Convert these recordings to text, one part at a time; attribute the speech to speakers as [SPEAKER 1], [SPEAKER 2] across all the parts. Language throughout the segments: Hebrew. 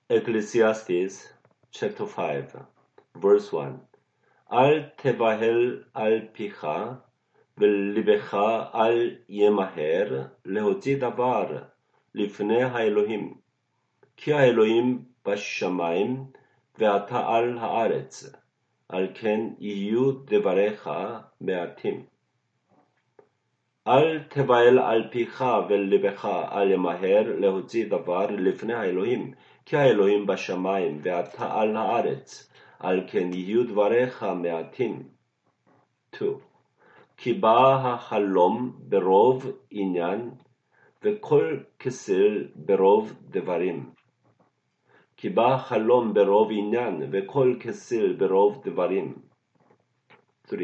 [SPEAKER 1] Ecclesiastes chapter 5 verse 1 אל תבהל על פיך ולבך אל ימהר להוציא דבר לפני האלוהים כי האלוהים בשמיים ואתה על הארץ על כן יהיו דבריך מעטים אל תבהל על פיך ולבך אל ימהר להוציא דבר לפני האלוהים כי האלוהים בשמיים ואתה על הארץ על כן יהיו דבריך מעטים. 2. כי בא החלום ברוב עניין וכל כסיל ברוב דברים. כי בא החלום ברוב עניין וכל כסיל ברוב דברים. 3.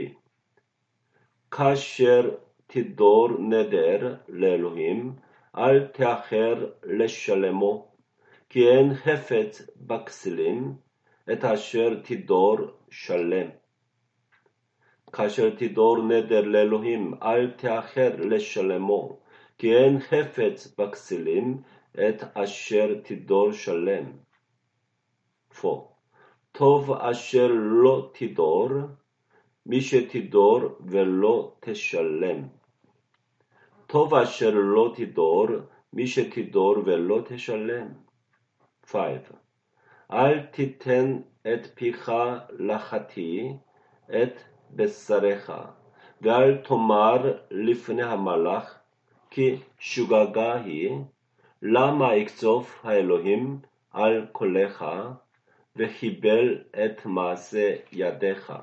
[SPEAKER 1] כאשר תדור נדר לאלוהים, אל תאחר לשלמו, כי אין חפץ בכסילים, את אשר תדור שלם. כאשר תדור נדר לאלוהים, אל תאחר לשלמו, כי אין חפץ בכסילים, את אשר תדור שלם. 4. טוב אשר לא תדור, מי שתדור ולא תשלם. טוב אשר לא תדור, מי שתדור ולא תשלם. 5. אל תיתן את פיך לחטיא את בשרך, ואל תאמר לפני המלאך, כי שוגגה היא, למה יקצוף האלוהים על קולך, וחיבל את מעשה ידיך.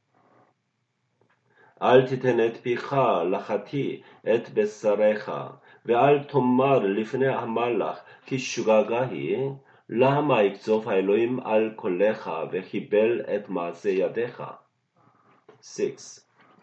[SPEAKER 1] אל תיתן את פיך לחטיא את בשרך, ואל תאמר לפני המלאך, כי שוגגה היא, למה יקצוף האלוהים על קולך וחיבל את מעשה ידיך. 6.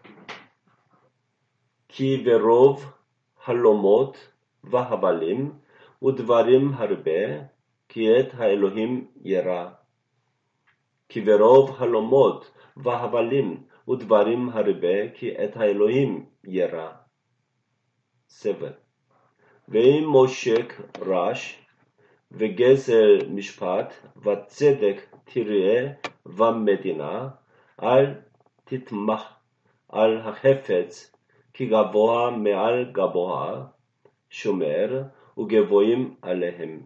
[SPEAKER 1] כי ברוב חלומות והבלים ודברים הרבה, כי את האלוהים ירא. כי ברוב חלומות והבלים ודברים הרבה, כי את האלוהים ירא. 7. ואם מושק רש, וגזל משפט, וצדק תראה במדינה, אל תתמח על החפץ, כי גבוה מעל גבוה, שומר, וגבוהים עליהם.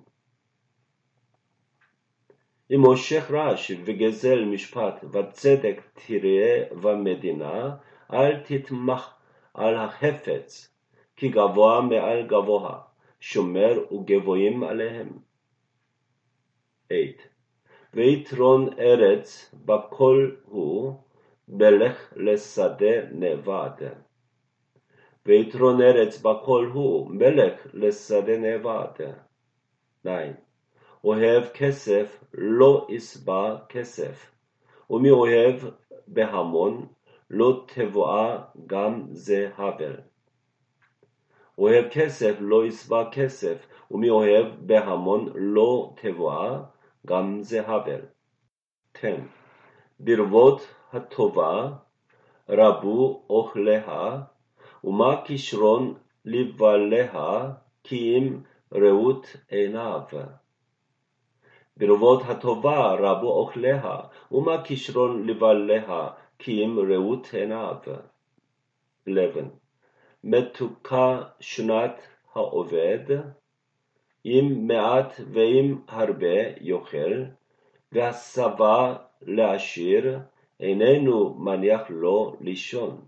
[SPEAKER 1] אם מושך רש וגזל משפט וצדק תראה במדינה, אל תתמח על החפץ, כי גבוה מעל גבוה, שומר וגבוהים עליהם. 8. ויתרון ארץ בכל הוא, מלך לשדה נאבד. ויתרון ארץ בכל הוא, מלך לשדה נאבד. 9. אוהב כסף לא ישבע כסף, ומי אוהב בהמון לא תבואה גם זה הבל. אוהב כסף לא ישבע כסף, ומי אוהב בהמון לא תבואה גם זה הבל. 10. ברבות הטובה רבו אוכליה, ומה כישרון לבעליה כי אם ראות עיניו. ברבות הטובה רבו אוכליה, ומה כישרון לבעליה כי אם ראות עיניו. 11. מתוקה שנת העובד, אם מעט ואם הרבה יאכל, והשבע לעשיר איננו מניח לו לישון.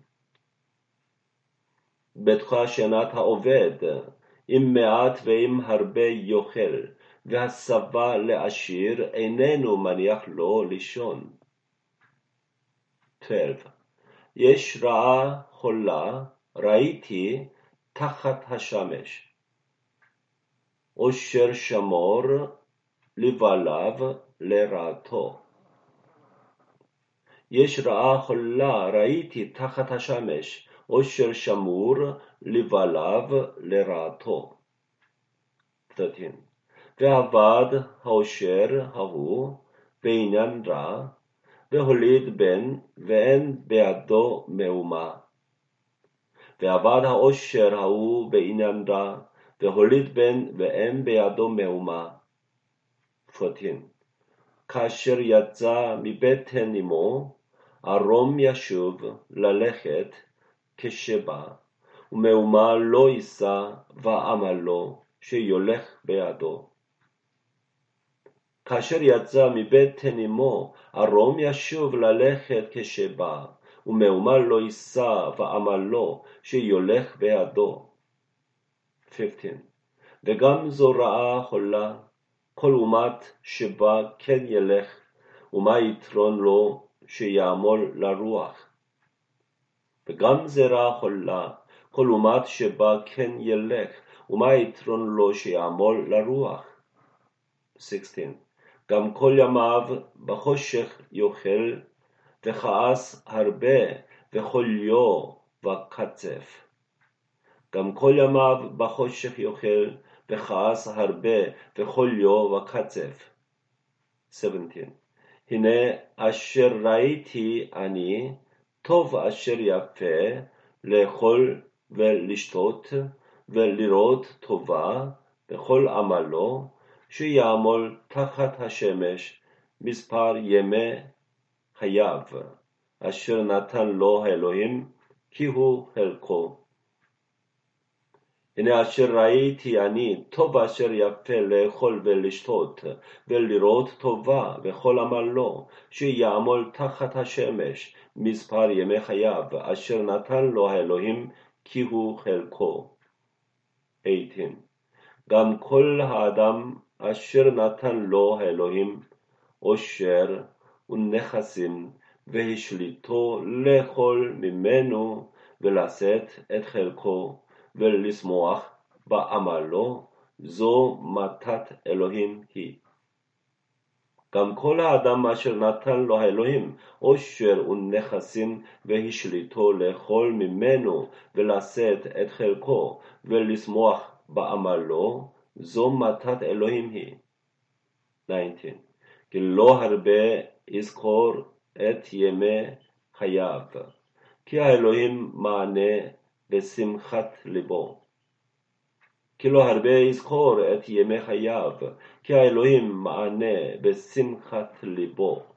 [SPEAKER 1] בתוקה שנת העובד, אם מעט ואם הרבה יאכל, והשבע לעשיר איננו מניח לו לישון. 12. יש רעה חולה, ראיתי תחת השמש. אושר שמור לבעליו לרעתו. יש רעה חולה, ראיתי תחת השמש, אושר שמור לבעליו לרעתו. 13. ועבד האושר ההוא בעניין רע, והוליד בן, ואין בידו מאומה. ועבד האושר ההוא בעניין רע, והוליד בן, ואין בידו מאומה. 14. 14. כאשר יצא מבטן אמו, ערום ישוב ללכת כשבא, ומהומה לא יישא ואמר לו שיולך בידו. כאשר יצא מבטן אמו, ערום ישוב ללכת כשבא, ומהומה לא יישא ואמר לו שיולך בידו. 15. וגם זו רעה חולה, כל אומת שבה כן ילך, ומה יתרון לו שיעמול לרוח. וגם זה רעה חולה, כל אומת שבה כן ילך, ומה יתרון לו שיעמול לרוח. 16. גם כל ימיו בחושך יאכל, וכעס הרבה, וחוליו וקצף. גם כל ימיו בחושך יאכל, וכעס הרבה, וחוליו וקצף. 17. הנה אשר ראיתי אני, טוב אשר יפה, לאכול ולשתות, ולראות טובה, בכל עמלו, שיעמול תחת השמש מספר ימי חייו, אשר נתן לו האלוהים, כי הוא חלקו. הנה אשר ראיתי אני, טוב אשר יפה לאכול ולשתות, ולראות טובה בכל עמלו, שיעמול תחת השמש מספר ימי חייו, אשר נתן לו האלוהים, כי הוא חלקו. 18. גם כל האדם אשר נתן לו האלוהים, עושר ונכסים, והשליטו לאכול ממנו, ולשאת את חלקו, ולשמוח בעמלו, זו מתת אלוהים היא. גם כל האדם אשר נתן לו האלוהים, עושר ונכסים, והשליטו לאכול ממנו, ולשאת את חלקו, ולשמוח בעמלו, זו מתת אלוהים היא. 19. כי לא הרבה יזכור את ימי חייו, כי האלוהים מענה בשמחת ליבו. כי לא הרבה יזכור את ימי חייו, כי האלוהים מענה בשמחת ליבו.